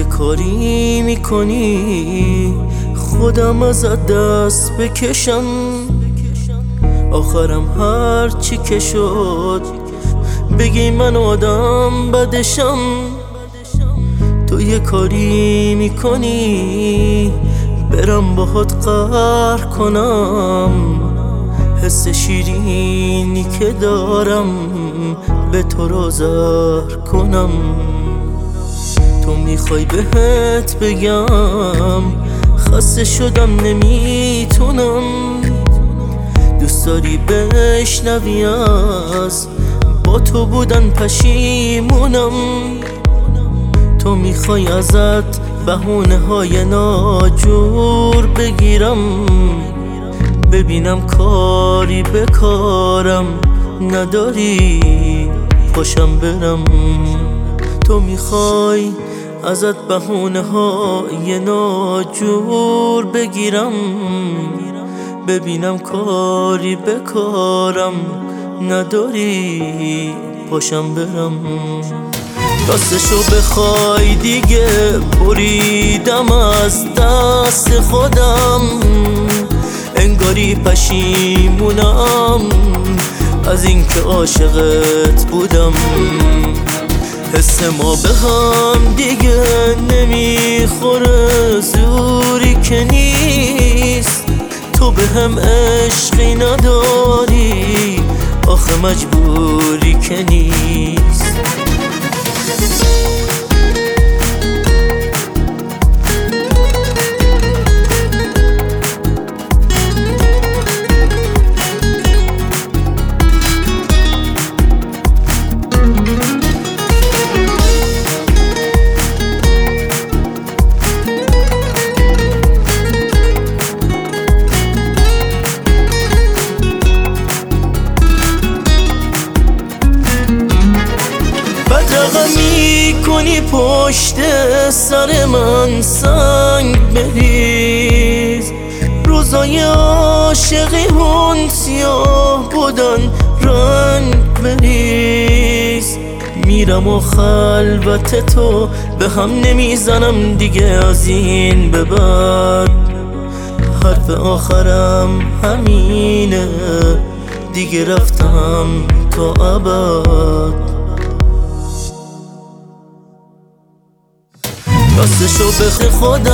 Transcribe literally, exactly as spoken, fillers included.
یه کاری میکنی خودم ازت دست بکشم، آخرم هر چی که شد بگی من آدم بدشم. تو یه کاری میکنی برم باهات قهر کنم، حس شیرینی که دارم به تو رو زهر کنم. تو میخوای بهت بگم خسته شدم نمیتونم، دوست داری بشنوی از با تو بودن پشیمونم. تو میخوای ازت بهونه های ناجور بگیرم، ببینم کاری به کارم نداری پاشم برم. تو میخوای ازت بهونه های ناجور بگیرم، ببینم کاری به کارم نداری پاشم برم. راستشو بخوای دیگه بریدم از دست خودم، انگاری پشیمونم از اینکه عاشقت بودم. حس ما به هم دیگه نمیخوره، زوری که نیست. تو به هم عشقی نداری، آخه مجبوری که نیست. بدرقم میکنی پشت سر من سنگ بریز، روزای عاشقی هون سیاه بودن رنگ بریز. میرم و خلوت تو به هم نمیزنم دیگه از این به بعد، حرف آخرم همینه دیگه رفتم تا ابد. راستشو بخی خودم